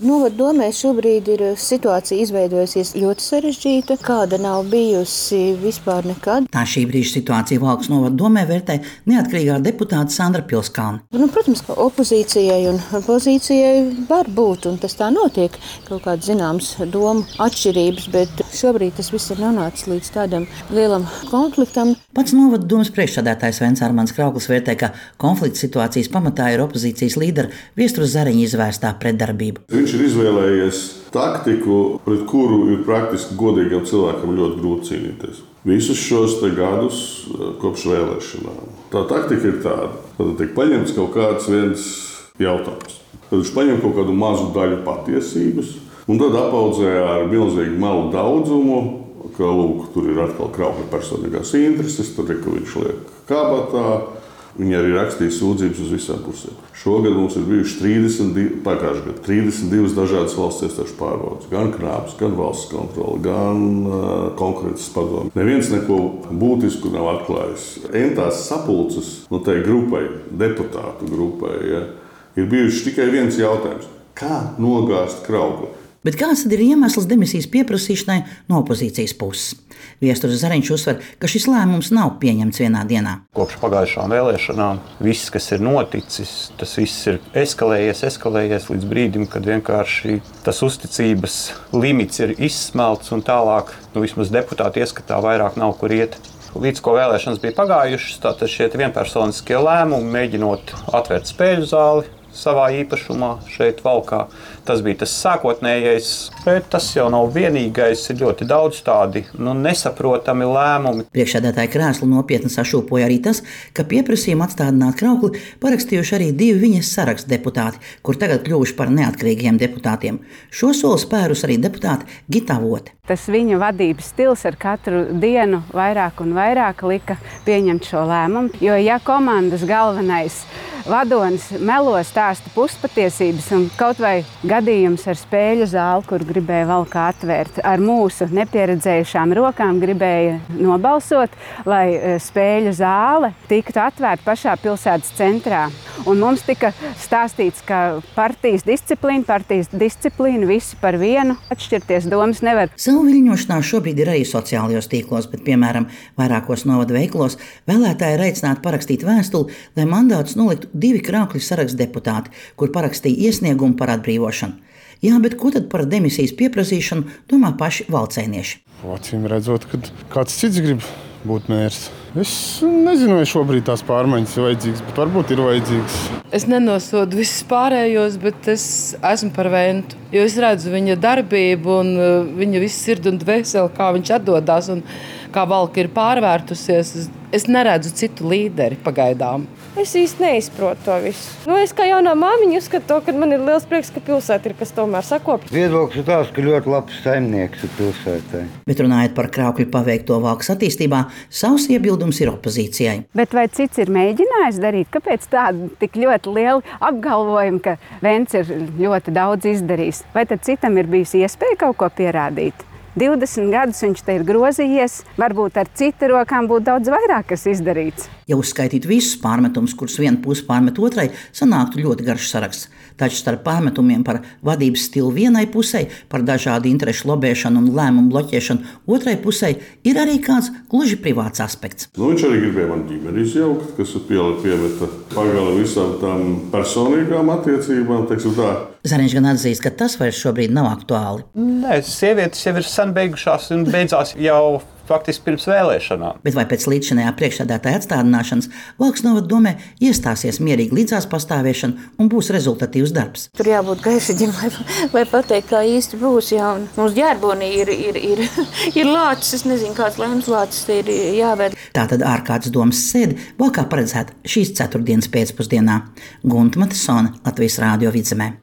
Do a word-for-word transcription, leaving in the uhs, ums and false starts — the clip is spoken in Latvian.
Novada domē šobrīd ir situācija izveidojusies ļoti sarežģīta, kāda nav bijusi vispār nekad. Tā šī brīža situācija Valkas novada domē vērtē neatkarīgā deputāta Sandra Pilskalne. Nu, protams, ka opozīcijai un pozīcijai var būt, un tas tā notiek, kaut kāds zināms domu atšķirības, bet šobrīd tas viss ir nonācis līdz tādam lielam konfliktam. Pats novada domas priekšsēdētājs Vents Armands Krauklis vērtē, ka konflikta situācijas pamatā ir opozīcijas līdera Viestures Zariņa izvērstā pretdarbība. Viņš ir izvēlējies taktiku, pret kuru ir praktiski godīgam cilvēkam ļoti grūti cīnīties. Visus šos gadus kopš vēlēšanām. Tā taktika ir tāda, ka tiek paņemts kaut kāds viens jautājums. Tad viņš paņem kaut kādu mazu daļu patiesības un tad apaudzē ar milzīgu melu daudzumu, ka lūk, tur ir atkal Kraukļa personīgās intereses, tur ir, ka viņš liek kabatā. Viņi arī rakstīja sūdzības uz visām pusēm. Šogad mums ir bijušas trīsdesmit divi, pagājušajā gadā trīsdesmit divas dažādas valsts iestāžu pārbaudes. Gan krāpes, gan valsts kontrole, gan uh, konkurences padome. Neviens neko būtisku nav atklājis. Entās sapulces no tai grupai, deputātu grupai, ja, ir bijušas tikai viens jautājums. Kā nogāzt Kraukli? Bet kāds tad ir iemesls demisijas pieprasīšanai no opozīcijas puses? Viestures Zariņš uzsver, ka šis lēmums nav pieņemts vienā dienā. Kopš pagājušām vēlēšanām viss, kas ir noticis, tas viss ir eskalējies, eskalējies līdz brīdim, kad vienkārši tas uzticības limits ir izsmelts un tālāk, nu vismaz deputāti ieskatā vairāk nav kur iet. Līdz ko vēlēšanas bija pagājušas, tātad šie vienpersoniskie lēmumi, mēģinot atvērt spēļu zāli savā īpašumā šeit Valkā. Tas bija tas sākotnējais, bet tas jau nav vienīgais. Ir ļoti daudz tādi nu, nesaprotami lēmumi. Priekšsēdētāja krēslu nopietni sašūpoja arī tas, ka pieprasījumu atstādināt Kraukli parakstījuši arī divi viņas saraksta deputāti, kur tagad kļuvuši par neatkarīgiem deputātiem. Šo soli spērus arī deputāte Gita Vote. Tas viņa vadības stils ar katru dienu vairāk un vairāk lika pieņemt šo lēmumu, jo ja komandas galvenais vadonis melo stāsta puspatiesības un kaut vai gadījums ar spēļu zāli, kur gribēja Valkā atvērt, ar mūsu nepieredzējušām rokām gribēja nobalsot, lai spēļu zāle tiktu atvērta pašā pilsētas centrā. Un mums tika stāstīts, ka partijas disciplīna, partijas disciplīna visi par vienu, atšķirties domas nevar. Savu viļņošanās šobrīd ir arī sociālajos tīklos, bet, piemēram, vairākos novada veiklos vēlētāji ir aicināti parakstīt vēstuli, lai mandātus noliktu divi Kraukļa saraksta deputāti, kur parakstīja iesniegumu par atbrīvošanu. Jā, bet ko tad par demisijas pieprasīšanu domā paši valcēnieši? Acīm redzot, ka kāds cits grib būt mērs. Es nezinu, vai šobrīd tās pārmaiņas ir vajadzīgas, bet varbūt ir vajadzīgas. Es nenosodu visus pārējos, bet es esmu par Ventu. Jo es redzu viņa darbību un viņa visu sirdi un dvēseli, kā viņš atdodās un kā Valka ir pārvērtusies. Es neredzu citu līderi pagaidām. Es īsti neizprotu to visu. Nu, es kā jaunā māmiņa uzskatu to, ka man ir liels prieks, ka pilsēta ir, kas tomēr sakopja. Viedoklis ir tās, ka ļoti labs saimnieks ir pilsētai. Bet runājot par Kraukļu paveikto Valkas attīstībā, savs iebildums ir opozīcijai. Bet vai cits ir mēģinājis darīt? Kāpēc tādi tik ļoti lieli apgalvojumi, ka Vents ir ļoti daudz izdarījis? Vai tad citam ir bijusi iespēja kaut ko pierādīt? divdesmit gadus viņš te ir grozījies, varbūt ar citu rokām būtu daudz vairāk, kas izdarīts. Ja uzskaitītu visus pārmetumus, kurus viena puse pārmet otrai, sanāktu ļoti garš saraksts. Taču starp pārmetumiem par vadības stilu vienai pusē, par dažādu interešu lobēšanu un lēmumu bloķēšanu otrai pusē, ir arī kāds gluži privāts aspekts. Nu, viņš arī gribēja man ģimeni izjaukt, kas piemeta pagali visām tām personīgām attiecībām, teiksim tā. Zariņš gan atzīst, ka tas vairs šobrīd nav aktuāli. Nē, sievietes jau ir sen beigušās un beidzās jau faktiski pirms vēlēšanām. Bet vai pēc līdzšinējā priekšsēdētāja atstādināšanas Valkas novada domē iestāsies mierīgi līdzās pastāvēšana un būs rezultatīvs darbs? Tur jābūt gaišaģim, lai, lai pateikt, kā īsti būs. Jā, un mums ģērbonī ir, ir, ir, ir lācis, es nezinu, kāds lēms lācis te ir jāvēd. Tātad ārkārtas domas sēde Valkā paredzēta šīs ceturtdienas pēcpusdienā. Gunta Matisone, Latvijas Rādio Vidzemē.